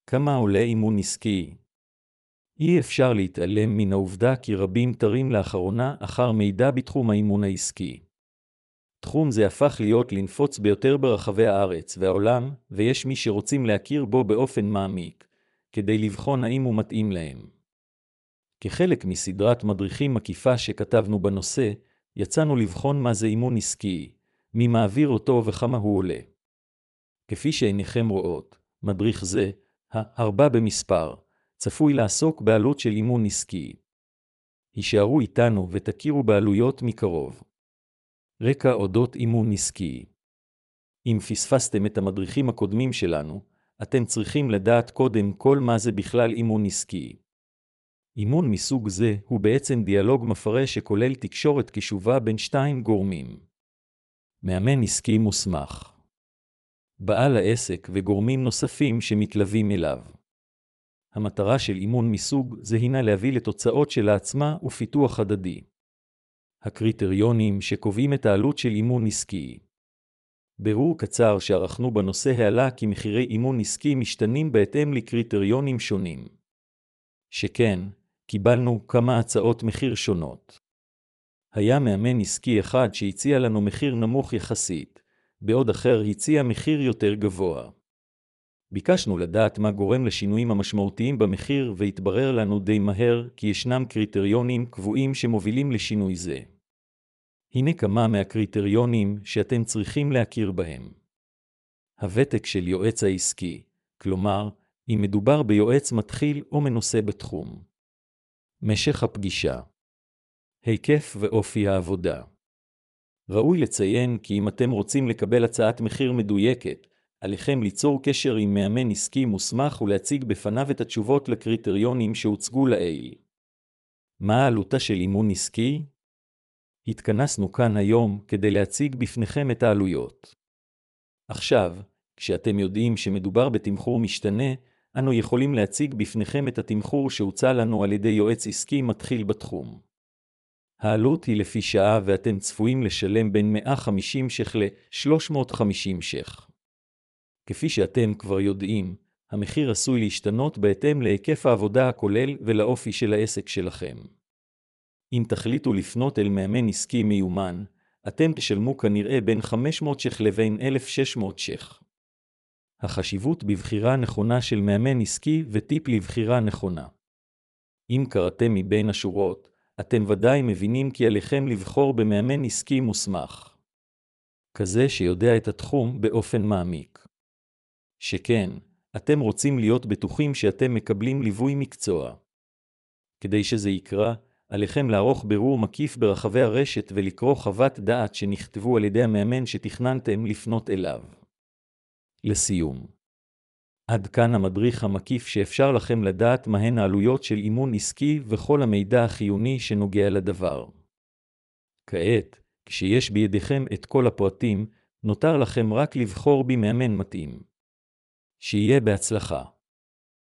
כמה עולה אימון עסקי? אי אפשר להתעלם מן העובדה כי רבים תרים לאחרונה אחר מידע בתחום האימון העסקי. תחום זה הפך להיות לנפוץ ביותר ברחבי הארץ והעולם, ויש מי שרוצים להכיר בו באופן מעמיק, כדי לבחון האם הוא מתאים להם. כחלק מסדרת מדריכים מקיפה שכתבנו בנושא, יצאנו לבחון מה זה אימון עסקי, מי מעביר אותו וכמה הוא עולה. כפי שעיניכם רואות, מדריך זה, 4 במספר, צפוי לעסוק בעלות של אימון עסקי. הישארו איתנו ותכירו בעלויות מקרוב. רקע אודות אימון עסקי. אם פספסתם את המדריכים הקודמים שלנו, אתם צריכים לדעת קודם כל מה זה בכלל אימון עסקי. אימון מסוג זה הוא בעצם דיאלוג מפרש שכולל תקשורת קשובה בין 2 גורמים. מאמן עסקי מוסמך, בעל העסק וגורמים נוספים שמתלווים אליו. המטרה של אימון מסוג זה הינה להביא לתוצאות של העצמה ופיתוח הדדי. הקריטריונים שקובעים את העלות של אימון עסקי. בירור קצר שערכנו בנושא העלה כי מחירי אימון עסקי משתנים בהתאם לקריטריונים שונים. שכן, קיבלנו כמה הצעות מחיר שונות. היה מאמן עסקי אחד שהציע לנו מחיר נמוך יחסית, בעוד אחר הציע מחיר יותר גבוה. ביקשנו לדעת מה גורם לשינויים המשמעותיים במחיר והתברר לנו די מהר כי ישנם קריטריונים קבועים שמובילים לשינוי זה. הנה כמה מהקריטריונים שאתם צריכים להכיר בהם. הוותק של יועץ העסקי, כלומר, אם מדובר ביועץ מתחיל או מנוסה בתחום. משך הפגישה. היקף ואופי העבודה. ראוי לציין כי אם אתם רוצים לקבל הצעת מחיר מדויקת, עליכם ליצור קשר עם מאמן עסקי מוסמך ולהציג בפניו את התשובות לקריטריונים שהוצגו לעיל. מה העלותה של אימון עסקי? התכנסנו כאן היום כדי להציג בפניכם את העלויות. עכשיו, כשאתם יודעים שמדובר בתמחור משתנה, אנו יכולים להציג בפניכם את התמחור שהוצע לנו על ידי יועץ עסקי מתחיל בתחום. העלות היא לפי שעה ואתם צפויים לשלם בין 150 ש"ח ל-350 ש"ח. כפי שאתם כבר יודעים, המחיר עשוי להשתנות בהתאם להיקף העבודה הכולל ולאופי של העסק שלכם. אם תחליטו לפנות אל מאמן עסקי מיומן, אתם תשלמו כנראה בין 500 ש"ח לבין 1,600 ש"ח. החשיבות בבחירה נכונה של מאמן עסקי וטיפ לבחירה נכונה. אם קראתם מבין השורות, אתם ודאי מבינים כי עליכם לבחור במאמן עסקי מוסמך. כזה שיודע את התחום באופן מעמיק. שכן, אתם רוצים להיות בטוחים שאתם מקבלים ליווי מקצוע. כדי שזה יקרה, עליכם לערוך בירור מקיף ברחבי הרשת ולקרוא חוות דעת שנכתבו על ידי המאמן שתכננתם לפנות אליו. לסיום. עד כאן המדריך המקיף שאפשר לכם לדעת מהן העלויות של אימון עסקי וכל המידע החיוני שנוגע לדבר. כעת, כשיש בידיכם את כל הפרטים, נותר לכם רק לבחור במאמן מתאים. שיהיה בהצלחה.